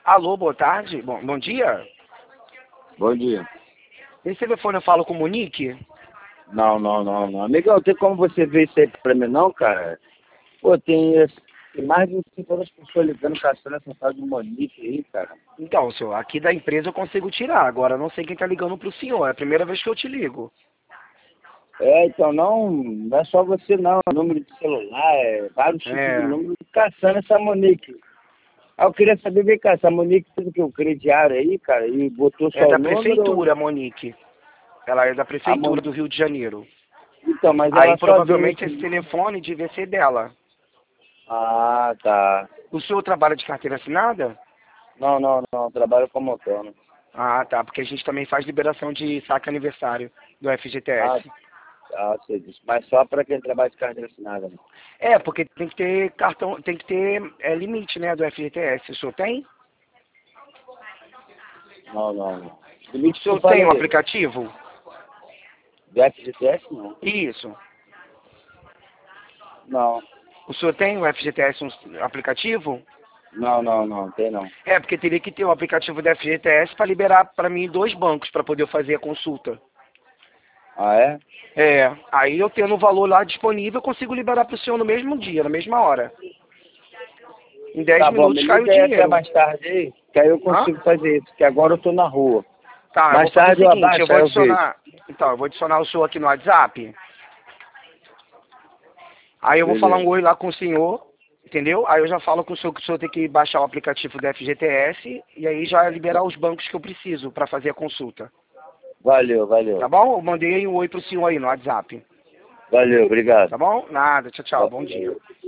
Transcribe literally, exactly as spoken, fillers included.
Alô, boa tarde. Bom, bom dia. Bom dia. Esse telefone eu falo com o Monique? Não, não, não, não. Amigão, tem como você ver isso aí pra mim não, cara? Pô, tem, tem mais de cinco anos pessoas ligando, caçando essa tal de Monique aí, cara. Então, senhor, aqui da empresa eu consigo tirar. Agora eu não sei quem tá ligando pro senhor. É a primeira vez que eu te ligo. É, então não, não é só você não, é número de celular, é vários tipos de É. número caçando essa Monique. Ah, eu queria saber, vem cá, essa Monique fez o que? O crediário aí, cara, e botou É só o da número? prefeitura, Monique. Ela é da A prefeitura Mon... do Rio de Janeiro. Então, mas Aí ela só deu provavelmente esse esse... telefone devia ser dela. Ah, tá. O senhor trabalha de carteira assinada? Não, não, não, trabalho como autônomo. Ah, tá. Porque a gente também faz liberação de saque aniversário do Ah, F G T S. ah, você disse, mas só para quem trabalha de carteira assinada, né? É, porque tem que ter cartão, tem que ter é, limite, né, do F G T S. O senhor tem? Não, não, não. O Limite que eu senhor tem um falei, aplicativo? do F G T S não. Isso. Não, O senhor tem o F G T S um aplicativo? não, não, não, tem não. É, porque teria que ter o aplicativo do F G T S para liberar para mim dois bancos para poder fazer a consulta. Ah, é? É, aí eu tendo o valor lá disponível, eu consigo liberar para o senhor no mesmo dia, na mesma hora. Em dez Tá bom, me minutos cai o liga aí até dinheiro. mais tarde aí, que aí eu Hã? consigo fazer isso, que agora eu tô na rua. Tá, eu vou Mais fazer o tarde eu seguinte, eu abaixo, vou aí eu vejo. adicionar. Então, eu vou adicionar o senhor aqui no WhatsApp. Aí eu vou falar um Beleza. oi lá com o senhor, entendeu? Aí eu já falo com o senhor que o senhor tem que baixar o aplicativo do F G T S e aí já liberar os bancos que eu preciso para fazer a consulta. Valeu, Tá valeu. bom? Eu mandei um oi pro senhor aí no WhatsApp. Valeu, obrigado. Tá bom? Nada. Tchau, tchau. Bom dia. Valeu.